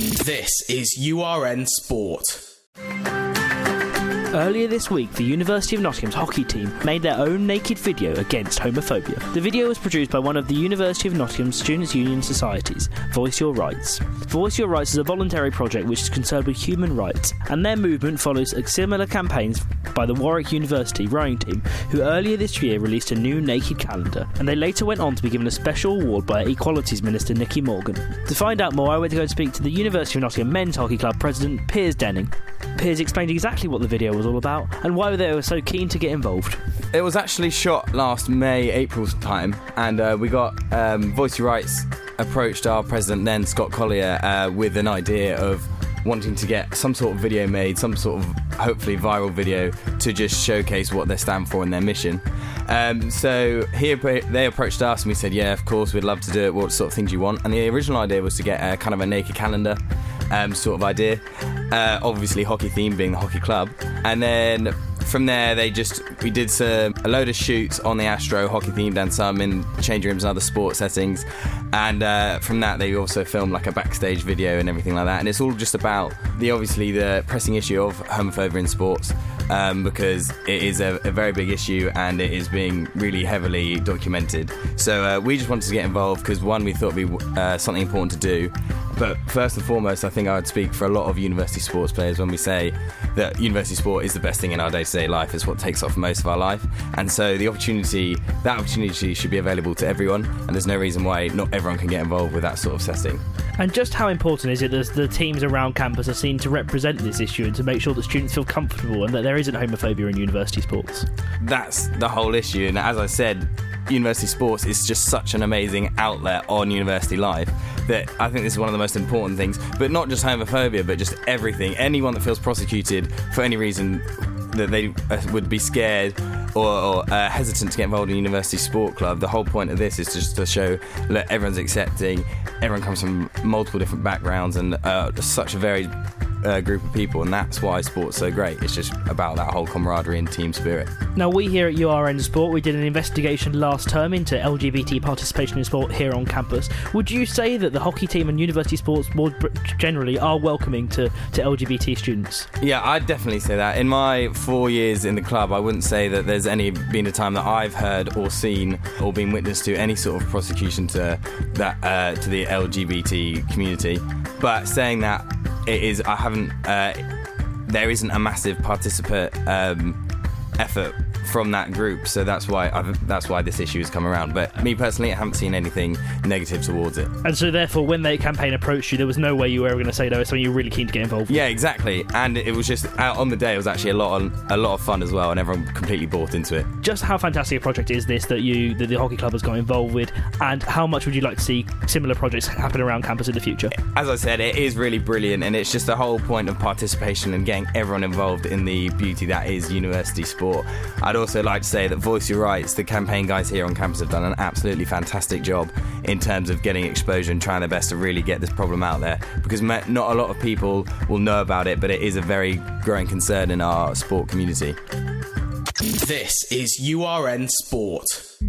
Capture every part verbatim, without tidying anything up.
This is U R N Sport. Earlier this week, the University of Nottingham's hockey team made their own naked video against homophobia. The video was produced by one of the University of Nottingham's Students' Union societies, Voice Your Rights. Voice Your Rights is a voluntary project which is concerned with human rights, and their movement follows similar campaigns by the Warwick University rowing team, who earlier this year released a new naked calendar, and they later went on to be given a special award by Equalities Minister Nicky Morgan. To find out more, I went to go and speak to the University of Nottingham Men's Hockey Club President Piers Denning. Piers explained exactly what the video was all about and why they were so keen to get involved. It was actually shot last May, April's time, and uh, we got um, Voice Your Rights approached our president then, Scott Collier, uh, with an idea of wanting to get some sort of video made, some sort of hopefully viral video to just showcase what they stand for and their mission. Um, so he, they approached us and we said, yeah, of course, we'd love to do it, what sort of things you want. And the original idea was to get a kind of a naked calendar um, sort of idea, uh, obviously hockey theme being the hockey club. And then from there, they just we did some, a load of shoots on the Astro hockey themed and some in changing rooms and other sport settings. And uh, from that, they also filmed like a backstage video and everything like that. And it's all just about the obviously the pressing issue of homophobia in sports, um, because it is a, a very big issue and it is being really heavily documented. So uh, we just wanted to get involved because one, we thought it'd be uh, something important to do. But first and foremost, I think I would speak for a lot of university sports players when we say that university sport is the best thing in our day-to-day life. It's what takes off most of our life. And so the opportunity, that opportunity should be available to everyone, and there's no reason why not everyone can get involved with that sort of setting. And just how important is it that the teams around campus are seen to represent this issue and to make sure that students feel comfortable and that there isn't homophobia in university sports? That's the whole issue, and as I said, university sports is just such an amazing outlet on university life that I think this is one of the most important things. But not just homophobia, but just everything. Anyone that feels prosecuted for any reason that they uh, would be scared or, or uh, hesitant to get involved in a university sport club, the whole point of this is just to show that everyone's accepting, everyone comes from multiple different backgrounds and uh, such a varied Uh, group of people, and that's why sport's so great. It's just about that whole camaraderie and team spirit. Now, we here at U R N Sport, we did an investigation last term into L G B T participation in sport here on campus. Would you say that the hockey team and university sports more generally are welcoming to, to L G B T students? Yeah, I'd definitely say that. In my four years in the club, I wouldn't say that there's any been a time that I've heard or seen or been witness to any sort of prosecution to that uh, to the L G B T community. But saying that, it is, I haven't, uh, there isn't a massive participant um, effort from that group, so that's why I've, that's why this issue has come around. But me personally, I haven't seen anything negative towards it. And so therefore, when the campaign approached you, there was no way you were ever going to say no, it's something you were really keen to get involved with. Yeah, exactly. And it was just, out on the day, it was actually a lot of, a lot of fun as well, and everyone completely bought into it. Just how fantastic a project is this that you that the hockey club has got involved with, and how much would you like to see similar projects happen around campus in the future? As I said, it is really brilliant, and it's just the whole point of participation and getting everyone involved in the beauty that is university sport. I'd also like to say that Voice Your Rights, the campaign guys here on campus, have done an absolutely fantastic job in terms of getting exposure and trying their best to really get this problem out there, because not a lot of people will know about it, but it is a very growing concern in our sport community. This is U R N Sport.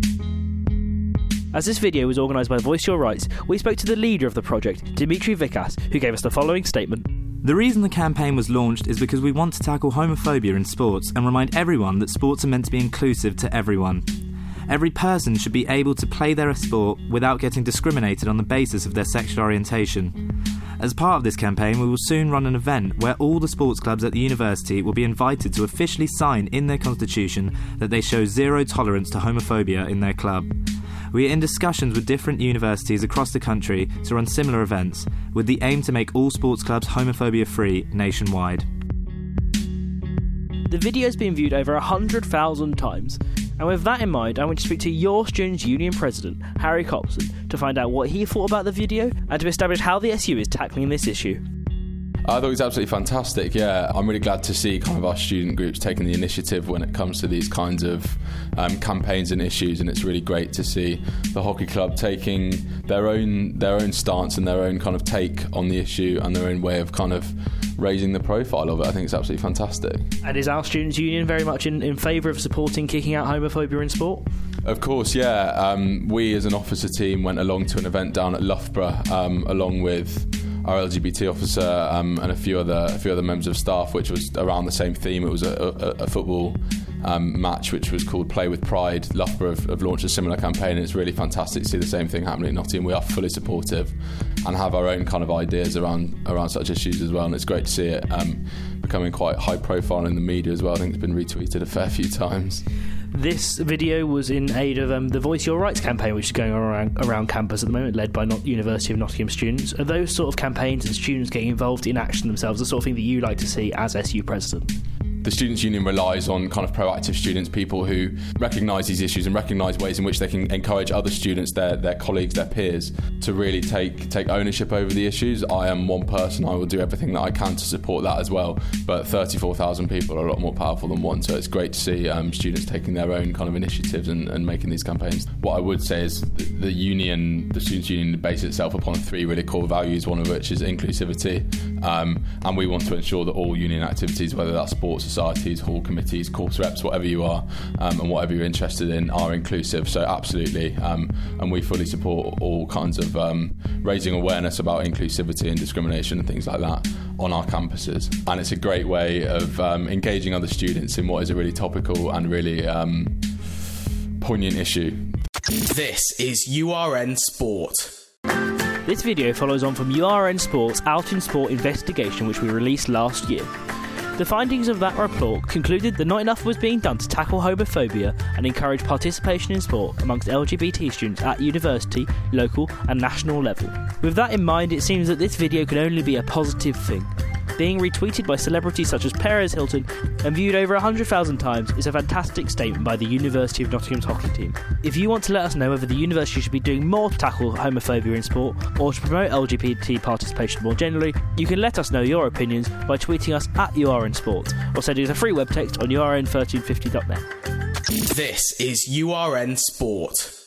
As this video was organised by Voice Your Rights, we spoke to the leader of the project, Dimitri Vikas, who gave us the following statement. The reason the campaign was launched is because we want to tackle homophobia in sports and remind everyone that sports are meant to be inclusive to everyone. Every person should be able to play their sport without getting discriminated on the basis of their sexual orientation. As part of this campaign, we will soon run an event where all the sports clubs at the university will be invited to officially sign in their constitution that they show zero tolerance to homophobia in their club. We are in discussions with different universities across the country to run similar events, with the aim to make all sports clubs homophobia-free nationwide. The video has been viewed over one hundred thousand times, and with that in mind, I want to speak to your Students' Union President, Harry Copson, to find out what he thought about the video and to establish how the S U is tackling this issue. I thought it was absolutely fantastic, yeah. I'm really glad to see kind of our student groups taking the initiative when it comes to these kinds of um, campaigns and issues, and it's really great to see the hockey club taking their own their own stance and their own kind of take on the issue and their own way of kind of raising the profile of it. I think it's absolutely fantastic. And is our Students' Union very much in, in favour of supporting kicking out homophobia in sport? Of course, yeah. Um, we as an officer team went along to an event down at Loughborough um, along with our L G B T officer um, and a few other a few other members of staff, which was around the same theme. It was a, a, a football um, match which was called Play with Pride. Loughborough have, have launched a similar campaign, and it's really fantastic to see the same thing happening in Nottingham. We are fully supportive and have our own kind of ideas around around such issues as well, and it's great to see it um, becoming quite high profile in the media as well. I think it's been retweeted a fair few times. This video was in aid of um, the Voice Your Rights campaign, which is going around, around campus at the moment, led by Not- University of Nottingham students. Are those sort of campaigns and students getting involved in action themselves the sort of thing that you like to see as S U president? The Students' Union relies on kind of proactive students, people who recognise these issues and recognise ways in which they can encourage other students, their their colleagues, their peers, to really take take ownership over the issues. I am one person, I will do everything that I can to support that as well, but thirty-four thousand people are a lot more powerful than one, so it's great to see um, students taking their own kind of initiatives and, and making these campaigns. What I would say is the, the union, the Students' Union bases itself upon three really core values, one of which is inclusivity, um, and we want to ensure that all union activities, whether that's sports societies, hall committees, corps reps, whatever you are, um, and whatever you're interested in, are inclusive. So absolutely, um, and we fully support all kinds of um, raising awareness about inclusivity and discrimination and things like that on our campuses. And it's a great way of um, engaging other students in what is a really topical and really um, poignant issue. This is U R N Sport. This video follows on from U R N Sport's Out in Sport investigation, which we released last year. The findings of that report concluded that not enough was being done to tackle homophobia and encourage participation in sport amongst L G B T students at university, local and national level. With that in mind, it seems that this video can only be a positive thing. Being retweeted by celebrities such as Perez Hilton and viewed over one hundred thousand times is a fantastic statement by the University of Nottingham's hockey team. If you want to let us know whether the university should be doing more to tackle homophobia in sport or to promote L G B T participation more generally, you can let us know your opinions by tweeting us at U R N Sport or sending us a free web text on U R N thirteen fifty dot net. This is U R N Sport.